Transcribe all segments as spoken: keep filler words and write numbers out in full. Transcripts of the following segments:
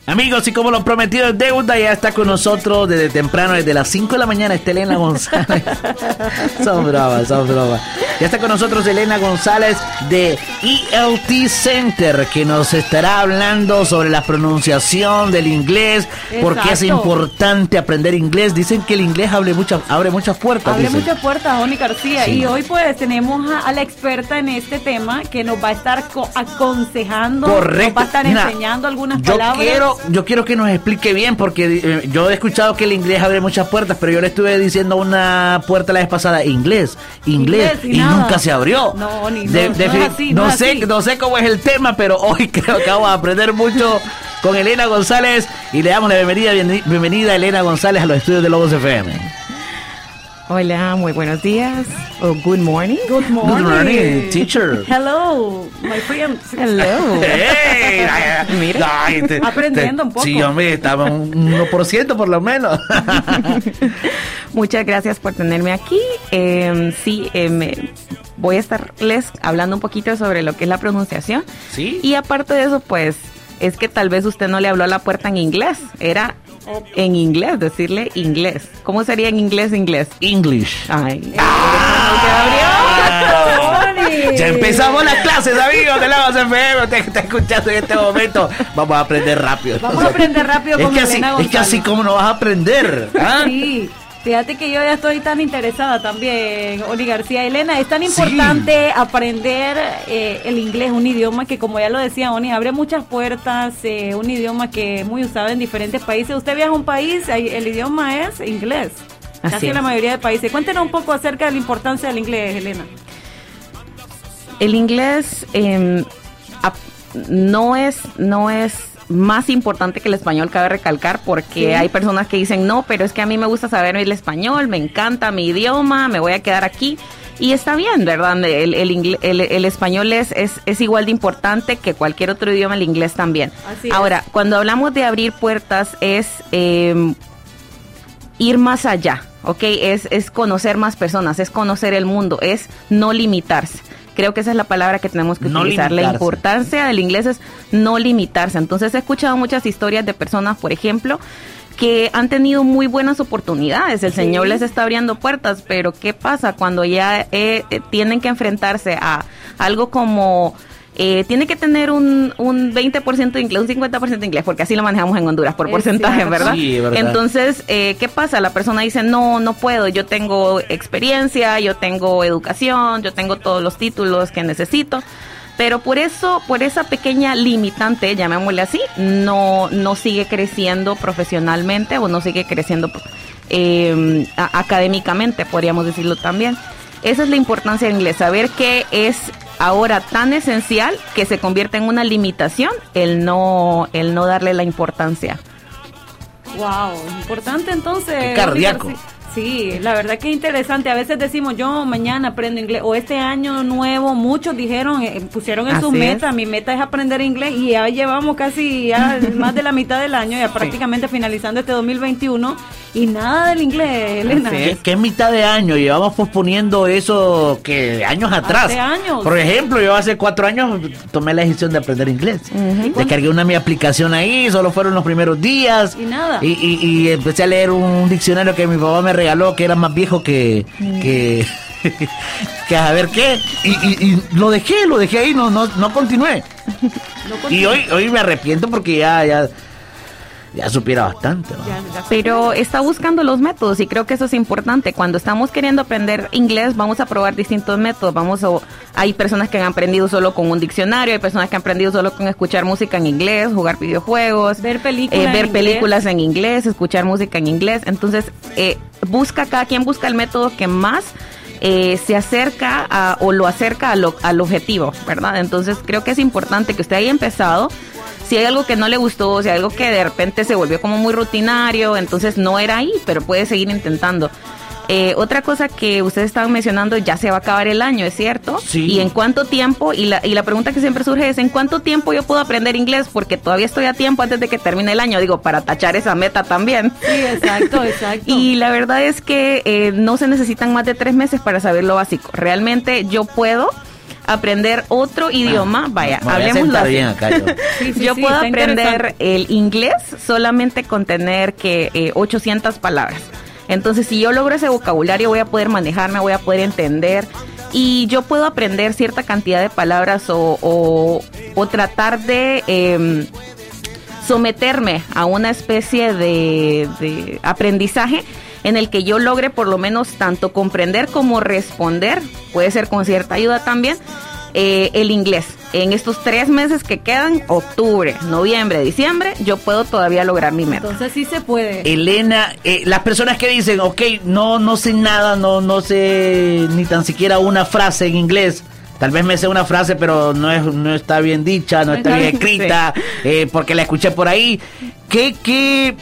Amigos, y como lo prometido es deuda, ya está con nosotros desde temprano, desde las cinco de la mañana, está Elena González. Son bromas, son bromas. Ya está con nosotros Elena González de E L T Center, que nos estará hablando sobre la pronunciación del inglés, por qué es importante aprender inglés. Dicen que el inglés abre muchas, abre muchas puertas. Abre dicen. muchas puertas, Oni García. Sí. Y hoy pues tenemos a, a la experta en este tema que nos va a estar co- aconsejando, Correcto. nos va a estar Mira, enseñando algunas yo palabras. Quiero, yo quiero que nos explique bien, porque eh, yo he escuchado que el inglés abre muchas puertas, pero yo le estuve diciendo una puerta la vez pasada, inglés, inglés, inglés y, y nunca se abrió. No, ni de, no, de, no es así, no, no sé, es así. no sé cómo es el tema, pero hoy creo que vamos a aprender mucho con Elena González y le damos la bienvenida, bienvenida a Elena González a los estudios de Lobos F M. Hola, muy buenos días. Oh, good morning. Good morning. Good morning, teacher. Hello, my friend. Hello. Hey, Mira. ay, te, Aprendiendo te, un poco. Sí, hombre, estaba un uno por ciento por lo menos. Muchas gracias por tenerme aquí. Eh, sí, eh, me, voy a estarles hablando un poquito sobre lo que es la pronunciación. Sí. Y aparte de eso, pues, es que tal vez usted no le habló a la puerta en inglés. Era en inglés, decirle inglés. ¿Cómo sería en inglés, inglés? English. Ay. Ah, ya empezamos las clases, amigos de la Voz F M. Usted que está escuchando en este momento, vamos a aprender rápido. Vamos a aprender rápido es con que Elena así, González. Es que así como no vas a aprender. ¿Ah? Sí. Fíjate que yo ya estoy tan interesada también, Oli García. Elena, es tan importante sí. aprender eh, el inglés, un idioma que, como ya lo decía Oni, abre muchas puertas, eh, un idioma que es muy usado en diferentes países. Usted viaja a un país, el idioma es inglés, Así casi es. en la mayoría de países. Cuéntenos un poco acerca de la importancia del inglés, Elena. El inglés eh, ap- no es, no es más importante que el español, cabe recalcar, porque sí. hay personas que dicen, no, pero es que a mí me gusta saber el español, me encanta mi idioma, me voy a quedar aquí. Y está bien, ¿verdad? El, el, ingle- el, el español es, es, es igual de importante que cualquier otro idioma, el inglés también. Así Ahora, es. cuando hablamos de abrir puertas es eh, ir más allá, ¿ok? Es, es conocer más personas, es conocer el mundo, es no limitarse. Creo que esa es la palabra que tenemos que no utilizar. limitarse. La importancia del inglés es no limitarse. Entonces he escuchado muchas historias de personas, por ejemplo, que han tenido muy buenas oportunidades. El sí. Señor les está abriendo puertas, pero ¿qué pasa cuando ya eh, eh, tienen que enfrentarse a algo como... Eh, tiene que tener un, un veinte por ciento de inglés, un cincuenta por ciento de inglés, porque así lo manejamos en Honduras, por es porcentaje, cierto. ¿verdad? Sí, verdad. Entonces, eh, ¿qué pasa? La persona dice, no, no puedo, yo tengo experiencia, yo tengo educación, yo tengo todos los títulos que necesito, pero por eso, por esa pequeña limitante, llamémosle así, no, no sigue creciendo profesionalmente o no sigue creciendo eh, a- académicamente, podríamos decirlo también. Esa es la importancia del inglés, saber que es ahora tan esencial que se convierte en una limitación el no, el no darle la importancia. Wow, importante entonces. Qué cardíaco. Oli García. Sí, la verdad que es interesante. A veces decimos, yo mañana aprendo inglés, o este año nuevo, muchos dijeron, eh, pusieron en Así sus es. metas, mi meta es aprender inglés, y ya llevamos casi ya más de la mitad del año, ya prácticamente finalizando este dos mil veintiuno, y nada del inglés, Elena. Así ¿Qué, qué mitad de año? Llevamos posponiendo eso que años atrás. Hace años. Por ejemplo, yo hace cuatro años tomé la decisión de aprender inglés. Uh-huh. Descargué una mi aplicación ahí, solo fueron los primeros días. Y nada. Y, y, y empecé a leer un diccionario que mi papá me regaló, que era más viejo que... Uh-huh. que que a ver qué. Y, y, y lo dejé, lo dejé ahí, no, no, no continué. No Y continúa. hoy, hoy me arrepiento porque ya, ya, ya supiera bastante, ¿no? Ya, ya. Pero está buscando los métodos y creo que eso es importante. Cuando estamos queriendo aprender inglés, vamos a probar distintos métodos. Vamos a, hay personas que han aprendido solo con un diccionario, hay personas que han aprendido solo con escuchar música en inglés, jugar videojuegos, Ver películas eh, ver en películas inglés. en inglés, escuchar música en inglés. Entonces, eh, busca, cada quien busca el método que más eh, se acerca a, o lo acerca a lo, al objetivo, ¿verdad? Entonces, creo que es importante que usted haya empezado. Si hay algo que no le gustó, si hay algo que de repente se volvió como muy rutinario, entonces no era ahí, pero puede seguir intentando. Eh, otra cosa que ustedes estaban mencionando, ya se va a acabar el año, ¿es cierto? Sí. ¿Y en cuánto tiempo? Y la, y la pregunta que siempre surge es, ¿en cuánto tiempo yo puedo aprender inglés? Porque todavía estoy a tiempo antes de que termine el año, digo, para tachar esa meta también. Sí, exacto, exacto. Y la verdad es que eh, no se necesitan más de tres meses para saber lo básico. Realmente yo puedo aprender otro idioma, vaya, Me voy a hablemoslo sentar así. bien acá yo. Sí, sí, Yo sí, puedo está aprender interesante. el inglés solamente con tener que eh, ochocientas palabras. Entonces, si yo logro ese vocabulario, voy a poder manejarme, voy a poder entender. Y yo puedo aprender cierta cantidad de palabras o, o, o tratar de eh, someterme a una especie de, de aprendizaje en el que yo logre por lo menos tanto comprender como responder, puede ser con cierta ayuda también, eh, el inglés. En estos tres meses que quedan, octubre, noviembre, diciembre, yo puedo todavía lograr mi meta. Entonces sí se puede. Elena, eh, las personas que dicen, ok, no, no sé nada, no, no sé ni tan siquiera una frase en inglés. Tal vez me sé una frase, pero no es, no está bien dicha, no, No está está bien bien, escrita, eh, porque la escuché por ahí. ¿Qué, qué,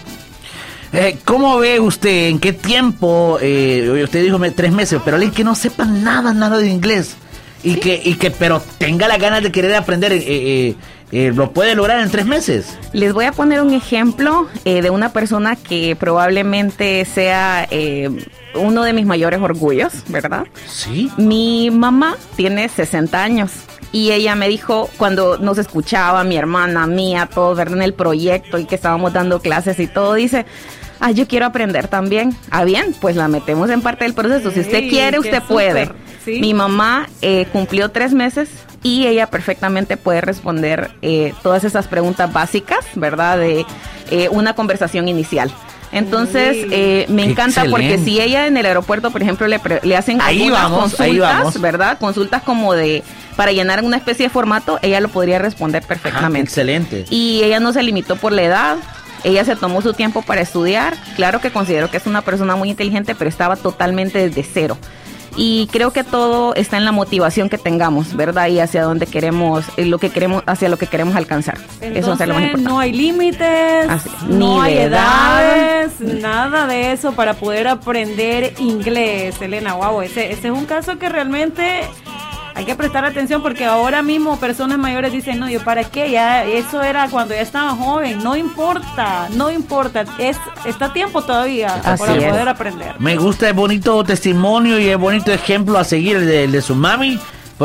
eh, cómo ve usted, en qué tiempo, eh, usted dijo me- tres meses, pero alguien que no sepa nada, nada de inglés, y que, y que, pero tenga las ganas de querer aprender, eh, eh, eh, lo puede lograr en tres meses? Les voy a poner un ejemplo eh, de una persona que probablemente sea eh, uno de mis mayores orgullos, ¿verdad? Sí. Mi mamá tiene sesenta años y ella me dijo cuando nos escuchaba, mi hermana, mía, todos, ¿verdad? En el proyecto y que estábamos dando clases y todo, dice, ah, yo quiero aprender también. Ah, bien, pues la metemos en parte del proceso. Si usted Sí, quiere, qué usted súper, puede. sí. Mi mamá eh, cumplió tres meses y ella perfectamente puede responder eh, todas esas preguntas básicas, ¿verdad? De eh, una conversación inicial. Entonces, Uy, eh, me qué encanta porque excelente. si ella en el aeropuerto, por ejemplo, le, pre- le hacen Ahí algunas vamos, consultas, ahí vamos. ¿verdad? Consultas como de, para llenar una especie de formato, ella lo podría responder Ajá, perfectamente. excelente. Y ella no se limitó por la edad, ella se tomó su tiempo para estudiar. Claro que considero que es una persona muy inteligente, pero estaba totalmente desde cero. Y creo que todo está en la motivación que tengamos, ¿verdad? Y hacia dónde queremos, eh, lo que queremos, hacia lo que queremos alcanzar. Eso va a ser lo más Entonces, importante. no hay límites, Así, no ni hay de edades, nada de eso para poder aprender inglés, Elena. Wow, ese, ese es un caso que realmente hay que prestar atención porque ahora mismo personas mayores dicen, no, yo para qué, ya eso era cuando ya estaba joven, no importa, no importa, es está a tiempo todavía Así para es. poder aprender. Me gusta el bonito testimonio y el bonito ejemplo a seguir el de, el de su mami,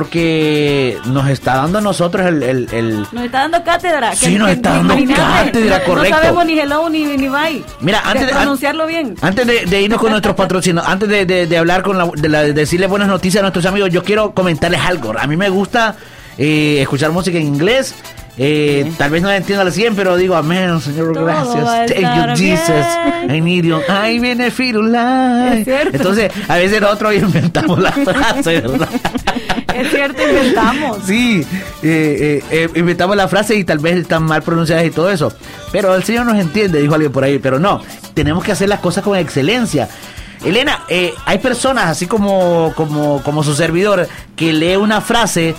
porque nos está dando a nosotros el... el, el- Nos está dando cátedra. Sí, nos está dando imagínate, cátedra, correcto. No sabemos ni hello ni, ni bye. Mira, antes de- pronunciarlo bien. Antes de, de irnos con nuestros patrocinios, antes de, de- de hablar con la, de, la- de decirle buenas noticias a nuestros amigos, yo quiero comentarles algo. A mí me gusta eh, escuchar música en inglés. Eh, Sí. Tal vez no la entiendo al cien, pero digo, amén, Señor, Todo gracias. va a Thank estar you, Jesus. bien. I need you. Ahí viene Firulai. Es cierto. Entonces, a veces nosotros inventamos la frase, ¿verdad? Es cierto, inventamos. Sí, eh, eh, eh, inventamos la frase y tal vez están mal pronunciadas y todo eso. Pero el Señor nos entiende, dijo alguien por ahí. Pero no, tenemos que hacer las cosas con excelencia. Elena, eh, hay personas, así como, como, como su servidor, que lee una frase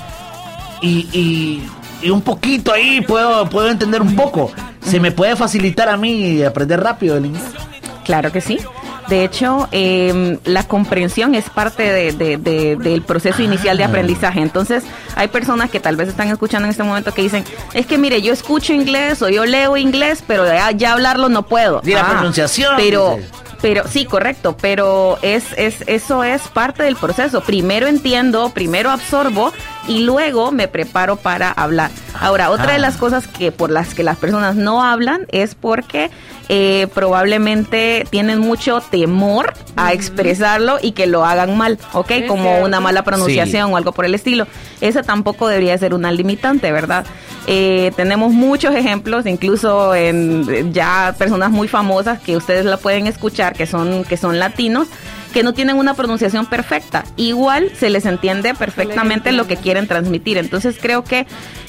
y, y, y un poquito ahí puedo, puedo entender un poco. ¿Se me puede facilitar a mí aprender rápido el inglés? Claro que sí. De hecho, eh, la comprensión es parte de, de- de- del proceso inicial de aprendizaje. Entonces, hay personas que tal vez están escuchando en este momento que dicen, es que mire, yo escucho inglés o yo leo inglés, pero ya, ya hablarlo no puedo. Y la Ah, pronunciación, Pero... dice. Pero sí, correcto, pero es, es eso es parte del proceso. Primero entiendo, primero absorbo y luego me preparo para hablar. Ahora, otra Ah. de las cosas que por las que las personas no hablan es porque eh, probablemente tienen mucho temor a expresarlo y que lo hagan mal, ¿ok? Es Como cierto. una mala pronunciación o algo por el estilo. Esa tampoco debería ser una limitante, ¿verdad? Eh, tenemos muchos ejemplos, incluso en ya personas muy famosas que ustedes la pueden escuchar, que son, que son latinos, que no tienen una pronunciación perfecta. Igual se les entiende perfectamente lo que quieren transmitir. Entonces creo que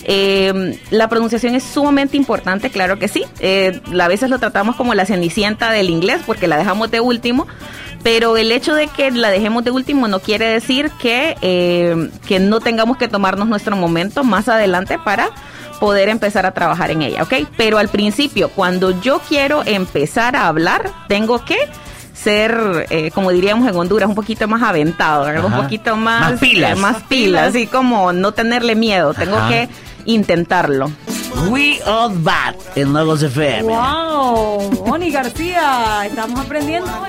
eh, la pronunciación es sumamente importante, claro que sí. Eh, a veces lo tratamos como la cenicienta del inglés porque la dejamos de último. Pero el hecho de que la dejemos de último no quiere decir que, eh, que no tengamos que tomarnos nuestro momento más adelante para poder empezar a trabajar en ella, ¿ok? Pero al principio, cuando yo quiero empezar a hablar, tengo que ser, eh, como diríamos en Honduras, un poquito más aventado, ¿verdad? Ajá. Un poquito más... Más pilas. eh, más Más pilas, pilas. así como no tenerle miedo, tengo Ajá. que intentarlo. We All Bad en Logos F M. Wow, Oni García, estamos aprendiendo hoy.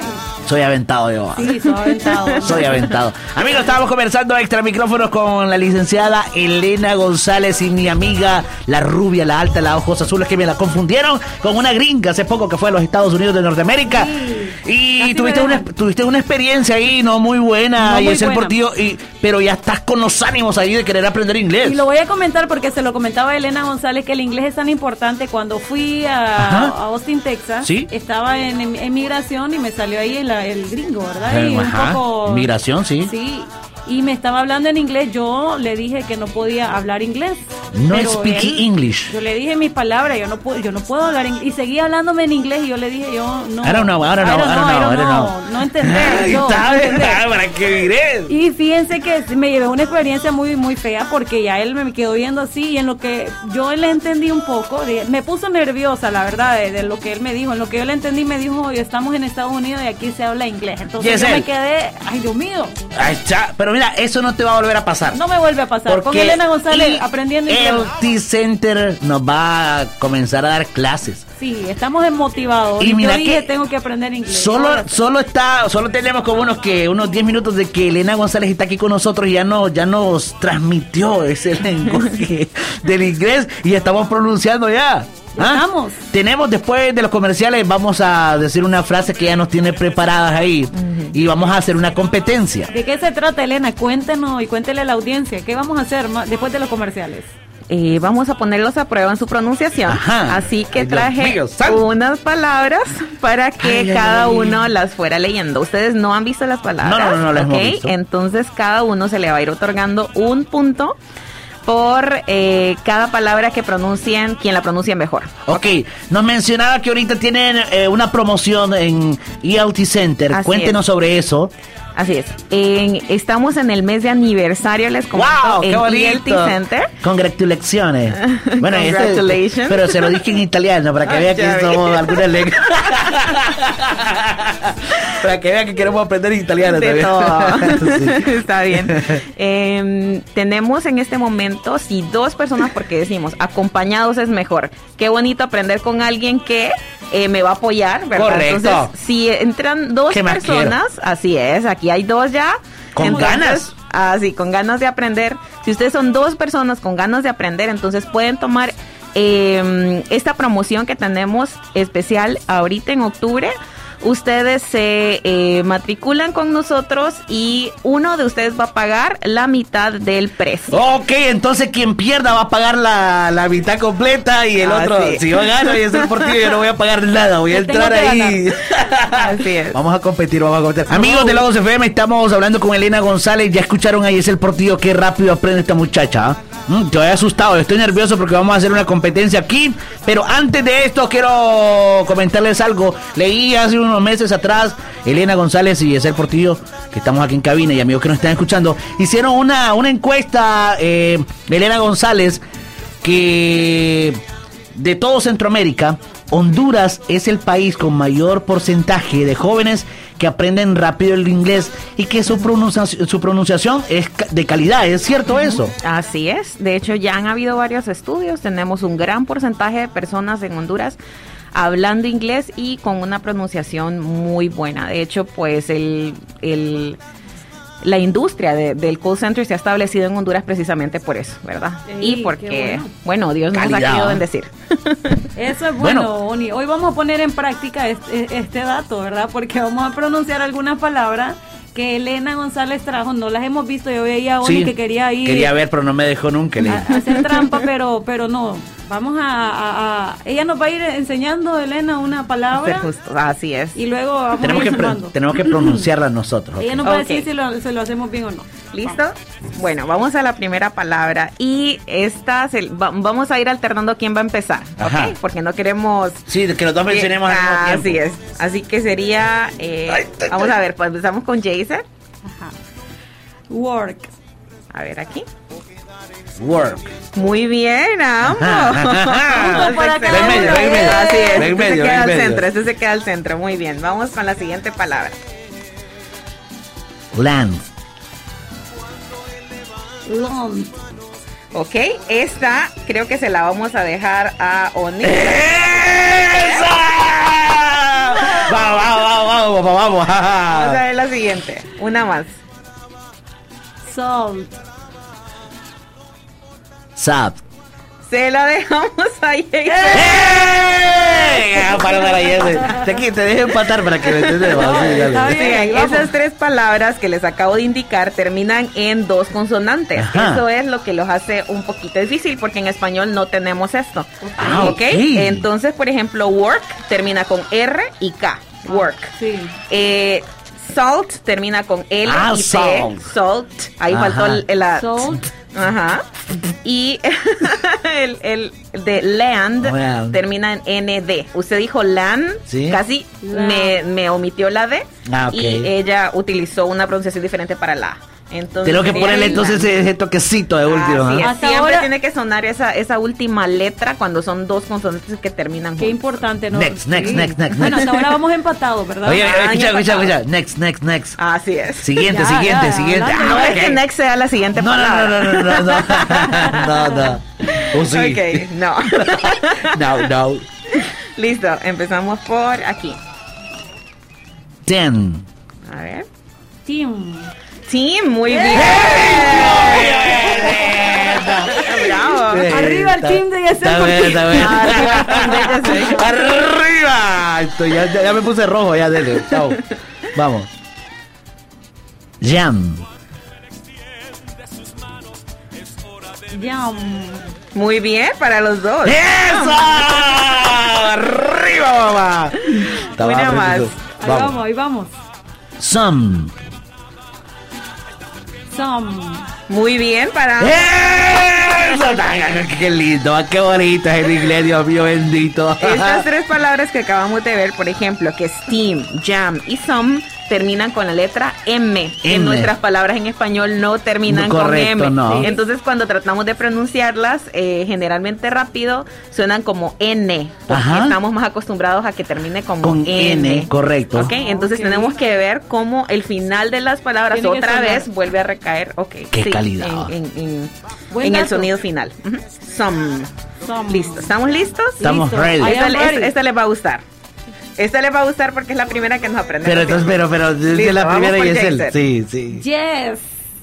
Soy aventado yo. Sí, soy aventado. Soy aventado. Amigos, estábamos conversando extra micrófonos con la licenciada Elena González y mi amiga, la rubia, la alta, la ojos azules, que me la confundieron con una gringa hace poco que fue a los Estados Unidos de Norteamérica. Sí, y tuviste una, tuviste una experiencia ahí no muy buena, no y es el portillo, y, pero ya estás con los ánimos ahí de querer aprender inglés. Y lo voy a comentar porque se lo comentaba a Elena González, que el inglés es tan importante. Cuando fui a, a Austin, Texas, ¿sí? Estaba en, en, en migración y me salió ahí el, el gringo, ¿verdad? Y Ajá. un poco... Migración, sí. Sí. Y me estaba hablando en inglés. Yo le dije que no podía hablar inglés. No speak él, English. Yo le dije mis palabras, yo no puedo, yo no puedo hablar inglés. Y seguía hablándome en inglés y yo le dije, yo no. Ahora no, ahora no, ahora no, ahora no. No entender. Yo, está, está, ¿para qué diré? Y fíjense que me llevé una experiencia muy, muy fea porque ya él me quedó viendo así y en lo que yo le entendí un poco, me puso nerviosa, la verdad, de, de lo que él me dijo. En lo que yo le entendí, me dijo, estamos en Estados Unidos y aquí se habla inglés. Entonces yes, yo él. me quedé, ay, Dios mío. Ay, cha, pero mira, eso no te va a volver a pasar. No me vuelve a pasar. Con Elena González aprendiendo inglés. El T-Center nos va a comenzar a dar clases. Sí, estamos en motivados. Y mira yo dije, que tengo que aprender inglés. Solo, solo está, solo tenemos como unos que unos diez minutos de que Elena González está aquí con nosotros y ya no, ya nos transmitió ese lenguaje del inglés y estamos pronunciando ya. ¿Ah? Estamos. Tenemos después de los comerciales, vamos a decir una frase que ya nos tiene preparadas ahí. Uh-huh. Y vamos a hacer una competencia. ¿De qué se trata, Elena? Cuéntenos y cuéntele a la audiencia. ¿Qué vamos a hacer después de los comerciales? Eh, vamos a ponerlos a prueba en su pronunciación. Ajá. Así que traje unas palabras para que ay, cada ay, uno ay. las fuera leyendo. Ustedes no han visto las palabras. No, no, no, no las ¿okay? hemos visto. Entonces cada uno se le va a ir otorgando un punto por eh, cada palabra que pronuncien, quien la pronuncie mejor. Ok, nos mencionaba que ahorita tienen eh, una promoción en E L T Center. Así Cuéntenos es. sobre eso. Así es. En, estamos en el mes de aniversario, les comento, wow, en qué E L T Center. Congratulaciones. Bueno, Congratulations. Este, pero se lo dije en italiano para que vean que somos alguna lengua. Para que vean que queremos aprender italiano de también. Todo. Sí. Está bien. Eh, tenemos en este momento, si dos personas, porque decimos, acompañados es mejor. Qué bonito aprender con alguien que eh, me va a apoyar, ¿verdad? Correcto. Entonces, si entran dos personas, así es, aquí hay dos ya. Con entonces, ganas. Ah, sí, con ganas de aprender. Si ustedes son dos personas con ganas de aprender, entonces pueden tomar eh, esta promoción que tenemos especial ahorita en octubre. Ustedes se eh, matriculan con nosotros y uno de ustedes va a pagar la mitad del precio. Ok, entonces quien pierda va a pagar la, la mitad completa y el ah, otro, sí. si yo gano y es el partido, yo no voy a pagar nada, voy a yo entrar ahí. Así es. Vamos a competir, vamos a competir. Oh. Amigos de Lagos F M, estamos hablando con Elena González. Ya escucharon ahí, es el partido, qué rápido aprende esta muchacha. ¿eh? Te había asustado, estoy nervioso porque vamos a hacer una competencia aquí. Pero antes de esto quiero comentarles algo. Leí hace unos meses atrás, Elena González y Ezer Portillo, que estamos aquí en cabina, y amigos que nos están escuchando, hicieron una, una encuesta, eh, Elena González, que de todo Centroamérica, Honduras es el país con mayor porcentaje de jóvenes que aprenden rápido el inglés y que su pronunciación, su pronunciación es de calidad. ¿Es cierto eso? Así es. De hecho, ya han habido varios estudios. Tenemos un gran porcentaje de personas en Honduras hablando inglés y con una pronunciación muy buena. De hecho, pues el... el la industria de, del call center se ha establecido en Honduras precisamente por eso, ¿verdad? Sí, y porque, bueno. bueno, Dios nos Calidad. ha querido bendecir. Eso es bueno, bueno, Oni. Hoy vamos a poner en práctica este, este dato, ¿verdad? Porque vamos a pronunciar algunas palabras que Elena González trajo, no las hemos visto. Yo veía a Oni sí, que quería ir. Quería ver, pero no me dejó nunca. A, a hacer trampa, pero, pero no. Vamos a, a, a... Ella nos va a ir enseñando, Elena, una palabra. Justo, así es. Y luego vamos tenemos a ir que pre- Tenemos que pronunciarla nosotros. Ella okay. nos va okay. a decir si lo, si lo hacemos bien o no. ¿Listo? Bueno, vamos a la primera palabra. Y esta, se, va, vamos a ir alternando quién va a empezar. Ajá. ¿Ok? Porque no queremos... Sí, que los dos mencionemos al mismo tiempo. Así es. Así que sería... Eh, ay, ay, vamos ay. a ver, pues empezamos con Jason. Ajá. Work. A ver, aquí. Work. Muy bien, ambos. Para ven medio, ven medio. Así es. Ven este medio, se queda ven al medio. centro, este se queda al centro. Muy bien. Vamos con la siguiente palabra. Land. Long. Ok, esta creo que se la vamos a dejar a Oni. ¡Esa! Vamos, vamos, vamos, vamos, vamos. Vamos a ver la siguiente. Una más. Salt. Sap. Se lo dejamos ahí. ¡Eh! Para, para, ya sé. Te, aquí, te dejo empatar para que me entiendas. No, Sí, está dale. bien. Bien, vamos. esas tres palabras que les acabo de indicar terminan en dos consonantes. Ajá. Eso es lo que los hace un poquito difícil porque en español no tenemos esto. Ah, ¿Ok? ok. Entonces, por ejemplo, work termina con R y K. Work. Sí. Eh, salt termina con L Ah, y T. salt. Salt. Ahí Ajá. faltó el, el- la. Salt. Ajá. Y el, el de land, Land. termina en N D. Usted dijo land, Sí. casi Land. me, me omitió la D. Ah, ok. Y ella utilizó una pronunciación diferente para la. Entonces, Tengo que sería ponerle land. entonces ese, ese toquecito de último. Así es. ¿ah? Hasta Siempre ahora- tiene que sonar esa, esa última letra cuando son dos consonantes que terminan Qué juntos. importante, ¿no? Next, next, next, next, Bueno, next. hasta ahora vamos empatados, ¿verdad? Oye, Ah, escucha, año escucha, pasado. escucha. Next, next, next. Así es. Siguiente, Ya, siguiente, ya, siguiente. hablando. No Ah, es que ok. next sea la siguiente No, no, palabra. no, no, no, no, no, no, no. O sí. Ok, no. No, no. Listo, empezamos por aquí. Ten. A ver. Team. Team, muy bien. Bravo. Eh, Arriba el está- team de Yesel Está bien, está bien. Arriba el team de Yesel. Arriba. Esto ya, ya, ya me puse rojo, ya dele. Chao. Vamos. Jam. Yum. Muy bien para los dos. ¡Eso! ¡Arriba, mamá! Estaba Una más. apretito. Ahí vamos, ahí vamos. Some. Some. Muy bien para. ¡Eso! ¡Qué lindo! ¡Qué bonito es el inglés, Dios mío bendito! Estas tres palabras que acabamos de ver, por ejemplo, que steam, jam y some, terminan con la letra M. En M. nuestras palabras en español no terminan No, correcto, con M. no. Entonces, cuando tratamos de pronunciarlas, eh, generalmente rápido, suenan como N. Porque Ajá. estamos más acostumbrados a que termine como Con N. N, correcto. Ok, entonces Ok. tenemos que ver cómo el final de las palabras Tiene que otra sonar. vez vuelve a recaer. Ok, Qué sí, calidad. En, en- en- Buen en el dato. sonido final. Ujú. Some. Some. Listo. ¿Estamos listos? Estamos Listo. ready. I am Esta, ready. esta- esta les va a gustar. Esta les va a gustar porque es la primera que nos aprendemos. Pero entonces, pero, pero, desde Listo, la vamos primera por y es él. Jason. Sí, sí. Yes.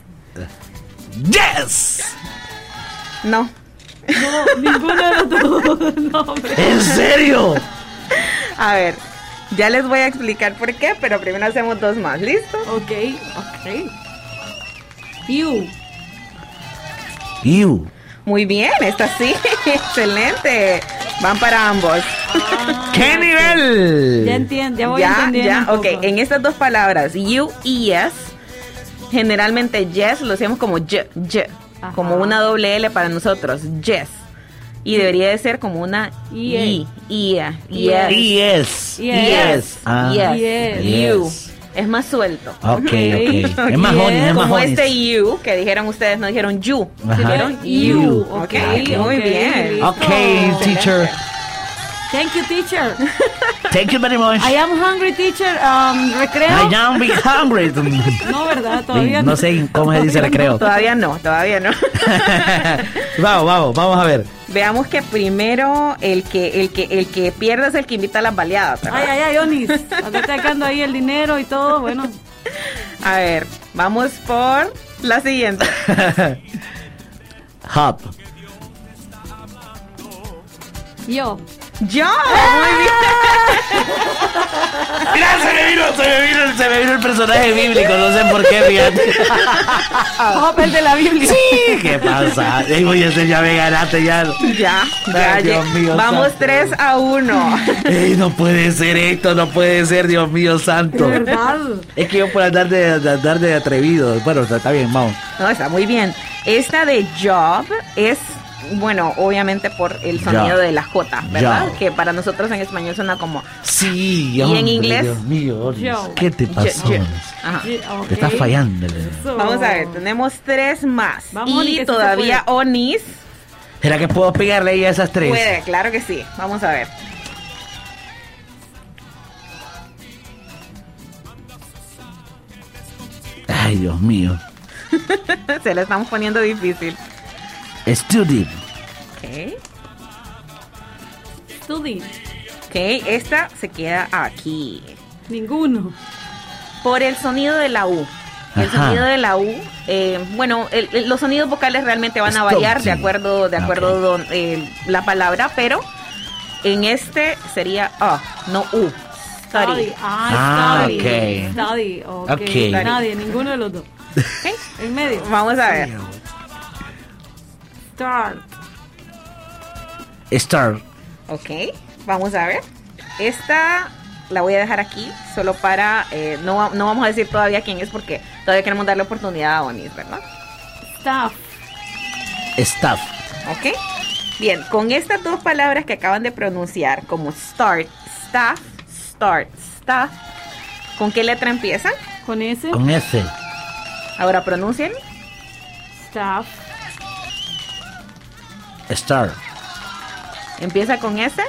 ¡Yes! No. No, ninguno de los dos. No, hombre. ¿En serio? A ver, ya les voy a explicar por qué, pero primero hacemos dos más. ¿Listo? Ok, ok. You. You. Muy bien, esta sí. Excelente. Van para ambos. Ah, ¿Qué ok. nivel? Ya entiendo, ya voy ya, entendiendo. ya. un Ok, poco. en estas dos palabras, you y yes, generalmente yes lo hacemos como y, y, Ajá. como una doble L para nosotros. Yes. Y debería de ser como una I. I. I. Yes. Yes. Yes. Ah, Yes. Yes. You. Yes. Es más suelto. Ok, ok. Ok. Es más Yes. honey, es más Como honey. este you que dijeron ustedes, no dijeron you. Ajá. Dijeron You. you. Ok, Ok, muy ok, bien. listo. Ok, teacher. Thank you, teacher. Thank you very much. I am hungry, teacher. Um, recreo. I am be hungry. No, ¿verdad? Todavía No sé cómo se dice recreo. Todavía no, todavía no. Vamos, vamos, vamos a ver. Veamos que primero el que el que el que pierde es el que invita a las baleadas, ¿verdad? Ay, ay, ay, Onis. Andate sacando ahí el dinero y todo. Bueno, A ver, vamos por la siguiente. Hop. yo. Yo, muy bien. Mira, se me vino, se me vino, se me vino el personaje bíblico, no sé por qué, fíjate. Hop, el de la Biblia. Sí, ¿qué pasa? Ey, voy a ser, ya me ganaste, ya. Ya, ya, Ay, Dios ya. mío, Vamos santo. tres a uno. Ey, no puede ser esto, no puede ser, Dios mío santo. De verdad. Es que yo por andar de, de andar de atrevido. Bueno, está, está bien, vamos. No, está muy bien. Esta de job es, bueno, obviamente por el sonido Job. de la J, ¿verdad? Job. Que para nosotros en español suena como Sí, ¿Y en hombre, inglés? Dios mío, Olis, Yo. ¿qué te pasó? Ye- ye- Olis? Ajá. Sí, ok. Te estás fallando. Eso. Vamos a ver, tenemos tres más. Vamos, Oni, que y sí se todavía Onis ¿Será que puedo pegarle ahí a esas tres? puede, claro que sí. Vamos a ver. Ay, Dios mío. Se la estamos poniendo difícil. Study. Ok. Study. Ok, esta se queda aquí. Ninguno. Por el sonido de la U. El Ajá. sonido de la U, eh, bueno, el, el, los sonidos vocales realmente van a Stop, variar sí. de acuerdo, de acuerdo Okay. don, eh, la palabra, pero en este sería A, no U. Study. Ah, Ah, study. ok. Study. Ok. Ok. Nadie, ninguno de los dos. ¿Ok? En medio. Vamos a ver. Start. Star. Ok, vamos a ver. Esta la voy a dejar aquí, solo para, eh, no, va- no vamos a decir todavía quién es porque todavía queremos darle oportunidad a Onis, ¿verdad? Staff. Staff. Ok. Bien, con estas dos palabras que acaban de pronunciar, como start, staff, start, staff, ¿con qué letra empiezan? Con ese. Con S. Ahora pronuncien. Staff. Star. Empieza con S.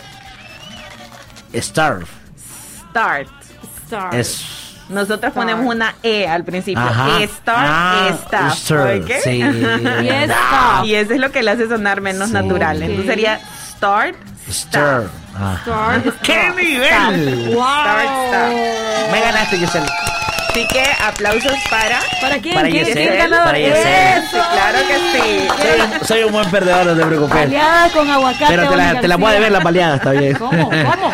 Star. Start. Start. Es. Nosotros ponemos una E al principio. Ajá. E start, Ah, E staff. start, ¿ok? sí. Y es staff. Y eso es lo que le hace sonar menos Sí. natural. Ok. Entonces sería start, Star. staff. Ajá. Start. ¡Qué Staff. nivel! Wow. Start, staff. Me ganaste, Giselle. Así que aplausos para... ¿Para quién? Para ¿Quién Yesel, es el ganador? para Yesel. Sí, claro que sí. Soy, soy un buen perdedor, no te preocupes. Baleada con aguacate. Pero te la, Oni te la voy a García. deber la baleada, está bien. ¿Cómo? ¿Cómo?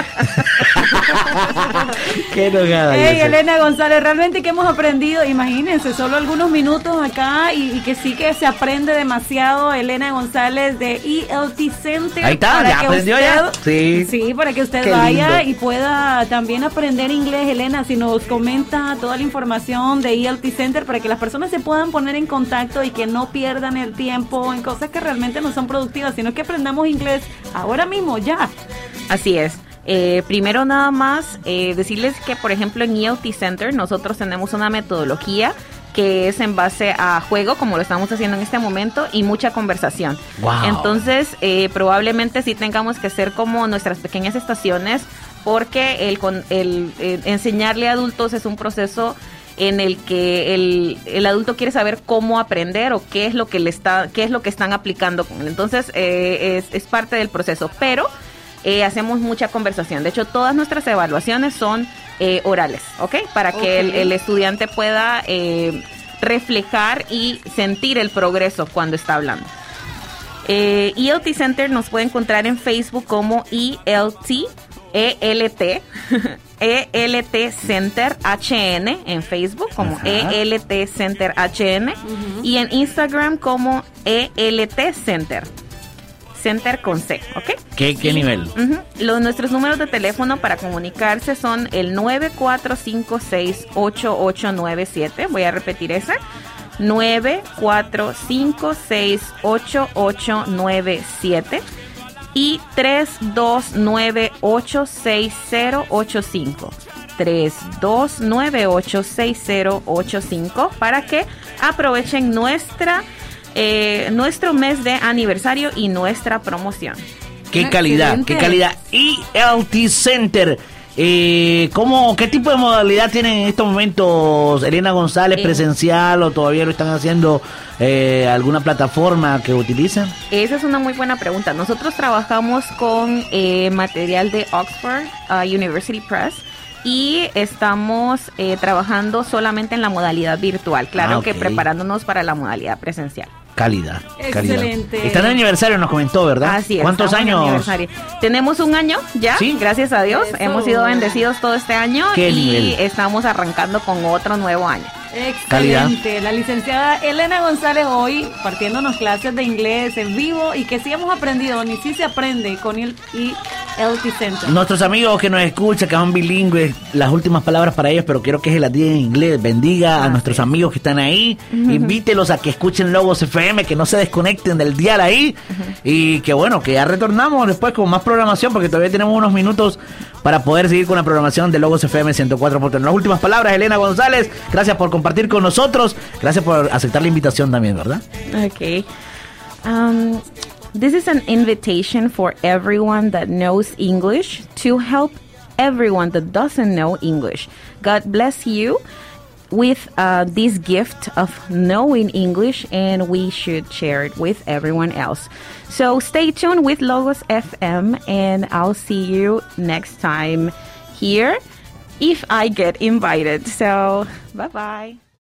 Qué enojada. Hey, Yesel. Elena González, realmente que hemos aprendido, imagínense, solo algunos minutos acá y, y que sí que se aprende demasiado. Elena González de E L T Center. Ahí está, para ya que aprendió usted- ya. Sí. Sí, para que usted Qué vaya lindo. y pueda también aprender inglés. Elena, si nos comenta toda la información de E L T Center para que las personas se puedan poner en contacto y que no pierdan el tiempo en cosas que realmente no son productivas, sino que aprendamos inglés ahora mismo, ya. Así es. Eh, primero nada más eh, decirles que, por ejemplo, en E L T Center nosotros tenemos una metodología que es en base a juego, como lo estamos haciendo en este momento, y mucha conversación. Wow. Entonces, eh, probablemente sí tengamos que hacer como nuestras pequeñas estaciones, porque el, con, el, el enseñarle a adultos es un proceso en el que el, el adulto quiere saber cómo aprender o qué es lo que le está, qué es lo que están aplicando con él. Entonces, eh, es, es parte del proceso, pero eh, hacemos mucha conversación. De hecho, todas nuestras evaluaciones son eh, orales, ¿ok? Para que Ok. el, el estudiante pueda eh, reflejar y sentir el progreso cuando está hablando. Eh, E L T Center nos puede encontrar en Facebook como E L T, E L T, E L T Center H N en Facebook como Ajá. E L T Center H N y en Instagram como E L T Center. Center con C, ¿ok? ¿Qué, qué nivel? Ujú. Los, nuestros números de teléfono para comunicarse son el nueve cuatro cinco seis ocho ocho nueve siete. Voy a repetir ese. nueve cuatro cinco seis ocho ocho nueve siete y tres dos nueve ocho seis cero ocho cinco. tres dos nueve ocho seis cero ocho cinco para que aprovechen nuestra eh, nuestro mes de aniversario y nuestra promoción. Qué calidad, Excelente. qué calidad. E L T Center. Eh, ¿cómo, ¿Qué tipo de modalidad tienen en estos momentos, Elena González? Eh. ¿Presencial o todavía lo están haciendo eh, alguna plataforma que utilicen? Esa es una muy buena pregunta. Nosotros trabajamos con eh, material de Oxford uh, University Press y estamos eh, trabajando solamente en la modalidad virtual. Claro Ah, que ok. preparándonos para la modalidad presencial. Calidad. Excelente. Calidad. Están de aniversario, nos comentó, ¿verdad? Así es. ¿Cuántos estamos en años? aniversario. Tenemos un año ya, Sí. gracias a Dios. Eso. Hemos sido bendecidos todo este año Qué y nivel. estamos arrancando con otro nuevo año. Excelente. La licenciada Elena González hoy partiéndonos clases de inglés en vivo y que sí hemos aprendido, ni sí se aprende con el E L T Center. Nuestros amigos que nos escuchan, que son bilingües, las últimas palabras para ellos, pero quiero que se las digan en inglés. Bendiga a nuestros amigos que están ahí. Invítelos a que escuchen Logos F M, que no se desconecten del dial ahí. Y que bueno, que ya retornamos después con más programación, porque todavía tenemos unos minutos para poder seguir con la programación de Logos F M ciento cuatro punto nueve. Las últimas palabras, Elena González. Gracias por compartir con nosotros. Gracias por aceptar la invitación también, ¿verdad? Okay. Um, this is an invitation for everyone that knows English to help everyone that doesn't know English. God bless you with uh, this gift of knowing English, and we should share it with everyone else. So stay tuned with Logos F M, and I'll see you next time here if I get invited. So, bye bye.